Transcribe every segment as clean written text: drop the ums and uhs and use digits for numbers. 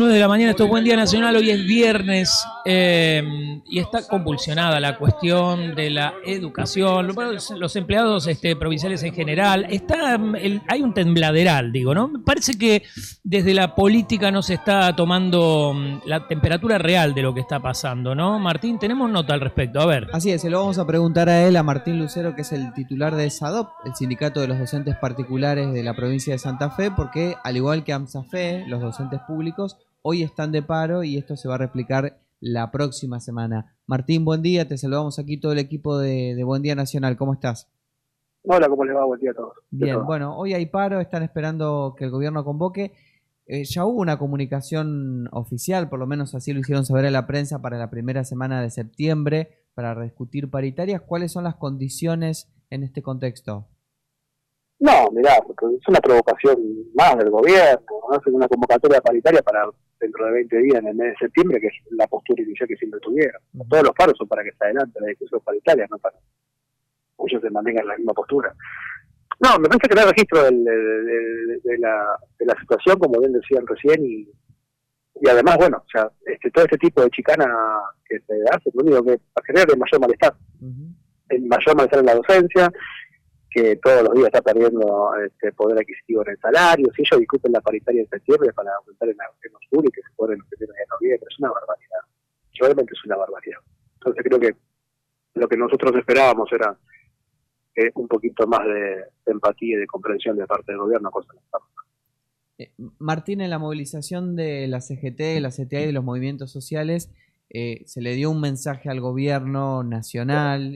9 de la mañana, esto es Buen Día Nacional, hoy es viernes y está convulsionada la cuestión de la educación, los empleados provinciales en general, hay un tembladeral, digo, ¿no? Me parece que desde la política no se está tomando la temperatura real de lo que está pasando, ¿no? Martín, tenemos nota al respecto, a ver. Así es, se lo vamos a preguntar a él, a Martín Lucero, que es el titular de SADOP, el sindicato de los docentes particulares de la provincia de Santa Fe, porque al igual que AMSAFE, los docentes públicos hoy están de paro y esto se va a replicar la próxima semana. Martín, buen día, te saludamos aquí todo el equipo de Buen Día Nacional, ¿cómo estás? Hola, ¿cómo les va? Buen día a todos. Bien, bueno, hoy hay paro, están esperando que el gobierno convoque. Ya hubo una comunicación oficial, por lo menos así lo hicieron saber a la prensa, para la primera semana de septiembre, para rediscutir paritarias. ¿Cuáles son las condiciones en este contexto? No, mirá, es una provocación más del gobierno, ¿no? Hacen una convocatoria paritaria para dentro de 20 días, en el mes de septiembre, que es la postura inicial que siempre tuvieron. Todos los paros son para que se adelante la discusión paritaria, no para que ellos se mantengan la misma postura. No, me parece que no hay registro de la situación, como bien decían recién, y además, bueno, o sea, todo este tipo de chicana que se hace, lo único que va a generar es mayor malestar. El mayor malestar en la docencia, que todos los días está perdiendo poder adquisitivo en el salario. Si ellos discuten la paritaria en septiembre para aumentar en los URI, que se ponen los primeros de noviembre, es una barbaridad. Realmente es una barbaridad. Entonces creo que lo que nosotros esperábamos era un poquito más de empatía y de comprensión de parte del gobierno, cosa que no estamos. Martín, en la movilización de la CGT, la CTA y de los movimientos sociales, se le dio un mensaje al gobierno nacional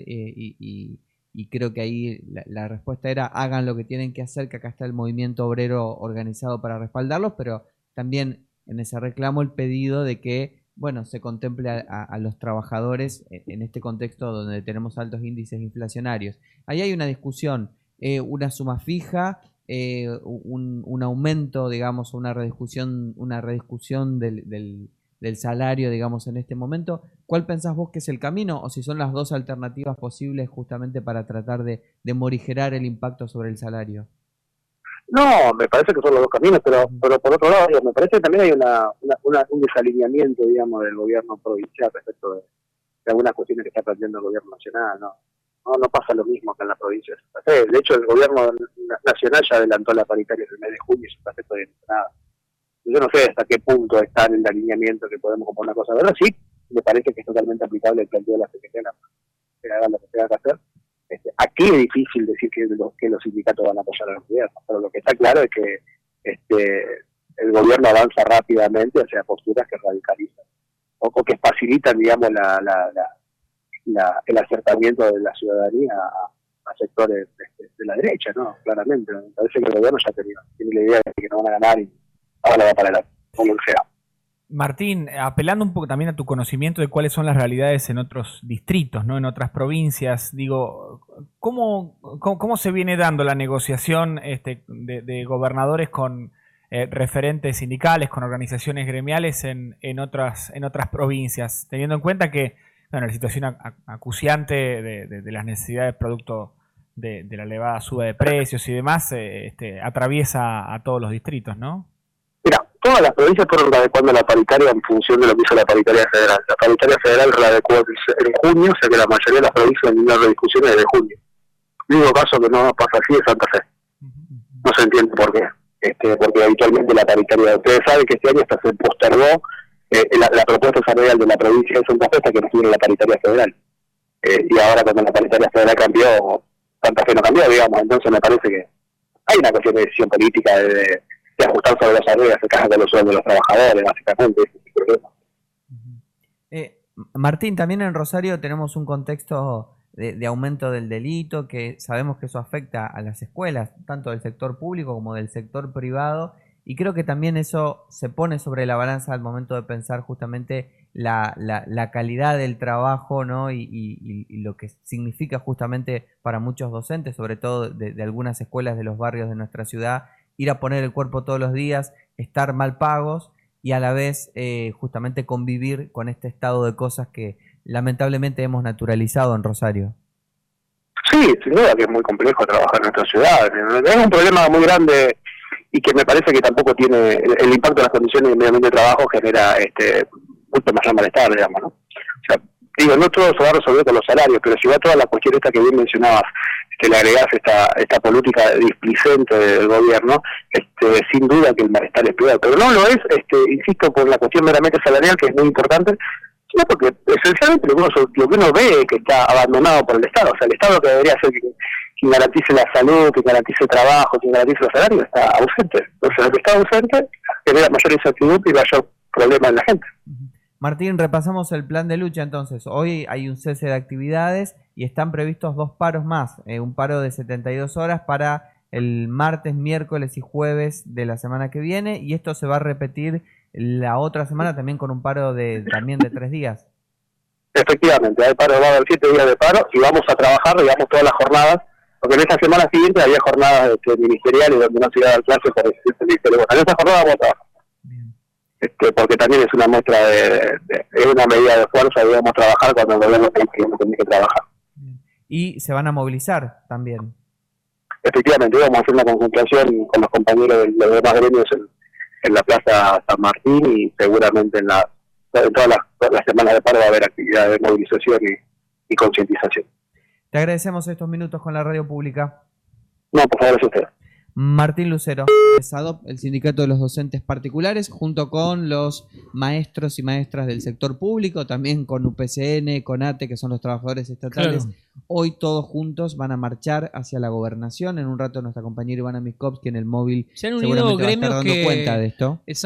y creo que ahí la respuesta era: hagan lo que tienen que hacer, que acá está el movimiento obrero organizado para respaldarlos, pero también en ese reclamo el pedido de que, bueno, se contemple a los trabajadores en este contexto donde tenemos altos índices inflacionarios. Ahí hay una discusión, una suma fija, un aumento, digamos, una rediscusión del salario, digamos, en este momento. ¿Cuál pensás vos que es el camino, o si son las dos alternativas posibles justamente para tratar de morigerar el impacto sobre el salario? No, me parece que son los dos caminos, pero por otro lado, me parece que también hay un desalineamiento, digamos, del gobierno provincial respecto de algunas cuestiones que está planteando el gobierno nacional, no pasa lo mismo que en la provincia de Santa Fe. De hecho, el gobierno nacional ya adelantó la paritaria el mes de junio y Santa Fe todavía no hizo nada. Yo no sé hasta qué punto está en el alineamiento que podemos componer una cosa. Pero sí, me parece que es totalmente aplicable el planteo de la Secretaría, que hagan lo que tenga que hacer. Aquí es difícil decir que los sindicatos van a apoyar al gobierno, pero lo que está claro es que el gobierno avanza rápidamente hacia posturas que radicalizan o que facilitan, digamos, el acercamiento de la ciudadanía a sectores de la derecha, ¿no? Claramente. Me parece que el gobierno ya tiene la idea de que no van a ganar y ahora va para adelante, como sea. Martín, apelando un poco también a tu conocimiento de cuáles son las realidades en otros distritos, ¿no? En otras provincias, digo, ¿cómo se viene dando la negociación de gobernadores con referentes sindicales, con organizaciones gremiales en otras provincias, teniendo en cuenta que, bueno, la situación acuciante de las necesidades producto de la elevada suba de precios y demás atraviesa a todos los distritos, ¿no? Mira, todas las provincias fueron adecuando la paritaria en función de lo que hizo la paritaria federal. La paritaria federal la adecuó en junio, o sea que la mayoría de las provincias han tenido rediscusiones desde junio. El único caso que no pasa así es Santa Fe. No se entiende por qué. Porque habitualmente la paritaria, ustedes saben que este año hasta se postergó la propuesta salarial de la provincia de Santa Fe hasta que no estuviera la paritaria federal. Y ahora cuando la paritaria federal cambió, Santa Fe no cambió, digamos. Entonces me parece que hay una cuestión de decisión política de ajustar sobre las arreglas, se cajan de los sueldos de los trabajadores, básicamente. Martín, también en Rosario tenemos un contexto de aumento del delito, que sabemos que eso afecta a las escuelas, tanto del sector público como del sector privado, y creo que también eso se pone sobre la balanza al momento de pensar justamente la calidad del trabajo, ¿no? y lo que significa justamente para muchos docentes, sobre todo de algunas escuelas de los barrios de nuestra ciudad, ir a poner el cuerpo todos los días, estar mal pagos y a la vez justamente convivir con este estado de cosas que lamentablemente hemos naturalizado en Rosario. Sí, sin duda que es muy complejo trabajar en nuestra ciudad. Es un problema muy grande y que me parece que tampoco tiene el impacto de las condiciones de medio ambiente de trabajo genera mucho mayor malestar, digamos, ¿no? O sea, digo, no todo se va a resolver con los salarios, pero si va toda la cuestión esta que bien mencionabas, que le agregás esta política displicente del gobierno, sin duda que el malestar es peor, pero no lo es, insisto, por la cuestión meramente salarial, que es muy importante, sino porque esencialmente lo que uno ve que está abandonado por el Estado. O sea, el Estado, que debería ser quien garantice la salud, que garantice el trabajo, que garantice los salarios, está ausente. Entonces, el que está ausente genera mayor incertidumbre y mayor problema en la gente. Martín, repasamos el plan de lucha entonces. Hoy hay un cese de actividades y están previstos 2 paros más. Un paro de 72 horas para el martes, miércoles y jueves de la semana que viene, y esto se va a repetir la otra semana también con un paro también de 3 días. Efectivamente, hay paro, va a haber 7 días de paro y vamos a trabajar, digamos, todas las jornadas, porque en esa semana siguiente había jornadas ministeriales donde no se iba a dar clase por el ministerio. Bueno, en esa jornada vamos a trabajar. Porque también es una muestra es una medida de fuerza, debemos trabajar cuando el gobierno tiene que trabajar. Y se van a movilizar también. Efectivamente, vamos a hacer una concentración con los compañeros de los demás gremios en la Plaza San Martín, y seguramente en todas las semanas de paro va a haber actividades de movilización y concientización. Te agradecemos estos minutos con la radio pública. No, por favor, es usted. Martín Lucero, SADOP, el Sindicato de los Docentes Particulares, junto con los maestros y maestras del sector público, también con UPCN, con ATE, que son los trabajadores estatales. Claro. Hoy todos juntos van a marchar hacia la gobernación. En un rato nuestra compañera Ivana Miskovsky en el móvil se han unido seguramente va a estar gremios dando cuenta de esto.